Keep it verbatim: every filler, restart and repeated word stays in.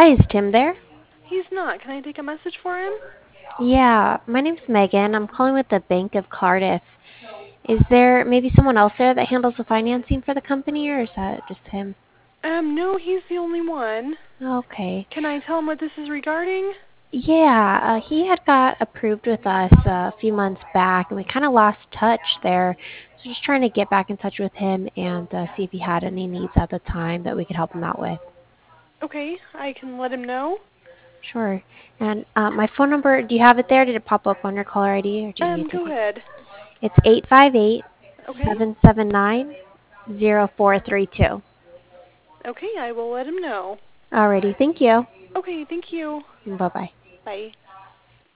Hi, is Tim there? He's not. Can I take a message for him? Yeah, my name's Megan. I'm calling with the Bank of Cardiff. Is there maybe someone else there that handles the financing for the company, or is that just him? Um, no, he's the only one. Okay. Can I tell him what this is regarding? Yeah, uh, he had got approved with us uh, a few months back, and we kind of lost touch there. So just trying to get back in touch with him and uh, see if he had any needs at the time that we could help him out with. Okay, I can let him know. Sure. And uh, my phone number, do you have it there? Did it pop up on your caller I D, or do you need me Um, to take go it? ahead. It's eight five eight, Okay? seven seven nine, zero four three two. Okay, I will let him know. Alrighty, thank you. Okay, thank you. Bye bye. Bye.